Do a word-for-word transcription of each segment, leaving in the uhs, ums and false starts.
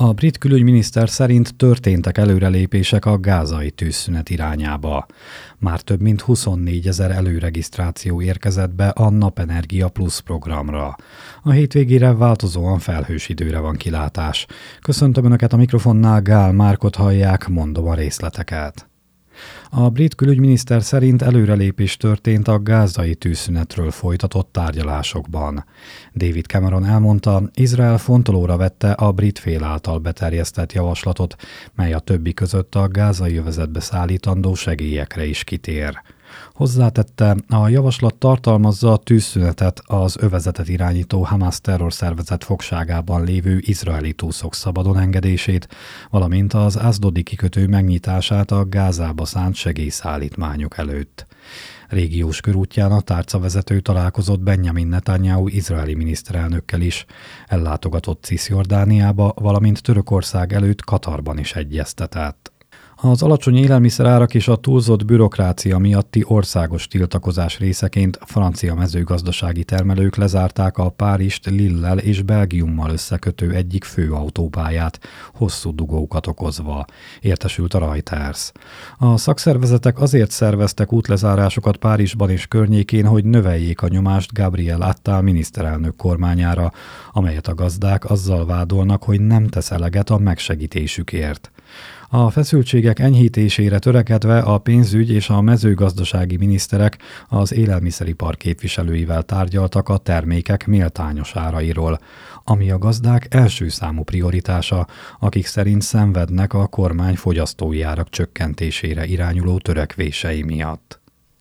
A brit külügyminiszter szerint történtek előrelépések a gázai tűzszünet irányába. Már több mint huszonnégyezer előregisztráció érkezett be a Napenergia Plus programra. A hétvégére változóan felhős időre van kilátás. Köszöntöm Önöket a mikrofonnál, Gál Márkot hallják, mondom a részleteket. A brit külügyminiszter szerint előrelépés történt a gázai tűzszünetről folytatott tárgyalásokban. David Cameron elmondta, Izrael fontolóra vette a brit fél által beterjesztett javaslatot, mely a többi között a gázai övezetbe szállítandó segélyekre is kitér. Hozzátette, a javaslat tartalmazza a tűzszünetet az övezetet irányító Hamas terrorszervezet fogságában lévő izraeli túszok szabadon engedését, valamint az Ashdodi kikötő megnyitását a Gázába szánt segélyszállítmányok előtt. Régiós körútján a tárcavezető találkozott Benjamin Netanyahu izraeli miniszterelnökkel is, ellátogatott Cisjordániába, valamint Törökország előtt Katarban is egyeztetett. Az alacsony élelmiszerárak és a túlzott bürokrácia miatti országos tiltakozás részeként francia mezőgazdasági termelők lezárták a Párizst Lille-lel és Belgiummal összekötő egyik fő autópályát, hosszú dugókat okozva, értesült a Reuters. A szakszervezetek azért szerveztek útlezárásokat Párizsban és környékén, hogy növeljék a nyomást Gabriel Attal miniszterelnök kormányára, amelyet a gazdák azzal vádolnak, hogy nem tesz eleget a megsegítésükért. A feszültségek enyhítésére törekedve a pénzügy és a mezőgazdasági miniszterek az élelmiszeripar képviselőivel tárgyaltak a termékek méltányos árairól, ami a gazdák első számú prioritása, akik szerint szenvednek a kormány fogyasztói árak csökkentésére irányuló törekvései miatt.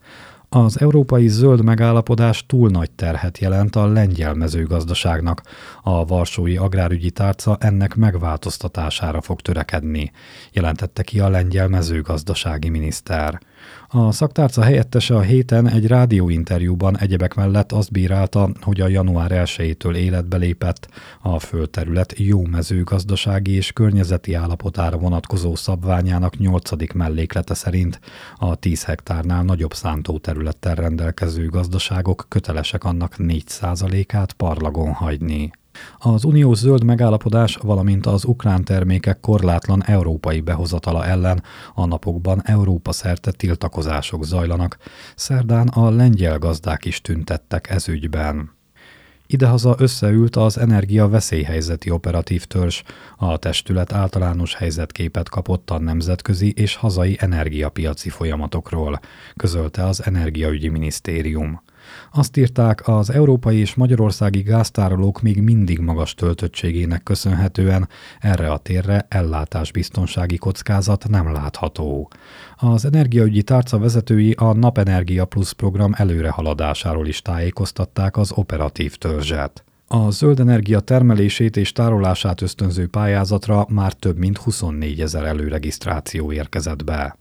Az európai zöld megállapodás túl nagy terhet jelent a lengyel mezőgazdaságnak. A varsói agrárügyi tárca ennek megváltoztatására fog törekedni, jelentette ki a lengyel mezőgazdasági miniszter. A szaktárca helyettese a héten egy rádióinterjúban egyebek mellett azt bírálta, hogy a január elsejétől életbe lépett a földterület jó mezőgazdasági és környezeti állapotára vonatkozó szabványának nyolcadik melléklete szerint a tíz hektárnál nagyobb szántóterülettel rendelkező gazdaságok kötelesek annak négy százalékát parlagon hagyni. Az uniós zöld megállapodás, valamint az ukrán termékek korlátlan európai behozatala ellen a napokban Európa szerte tiltakozások zajlanak. Szerdán a lengyel gazdák is tüntettek ez ügyben. Idehaza összeült az Energia Veszélyhelyzeti Operatív Törzs, a testület általános helyzetképet kapott a nemzetközi és hazai energiapiaci folyamatokról, közölte az Energiaügyi Minisztérium. Azt írták, az európai és magyarországi gáztárolók még mindig magas töltöttségének köszönhetően erre a térre ellátásbiztonsági kockázat nem látható. Az energiaügyi tárca vezetői a Napenergia Plus program előrehaladásáról is tájékoztatták az operatív törzset. A zöld energia termelését és tárolását ösztönző pályázatra már több mint huszonnégyezer előregisztráció érkezett be.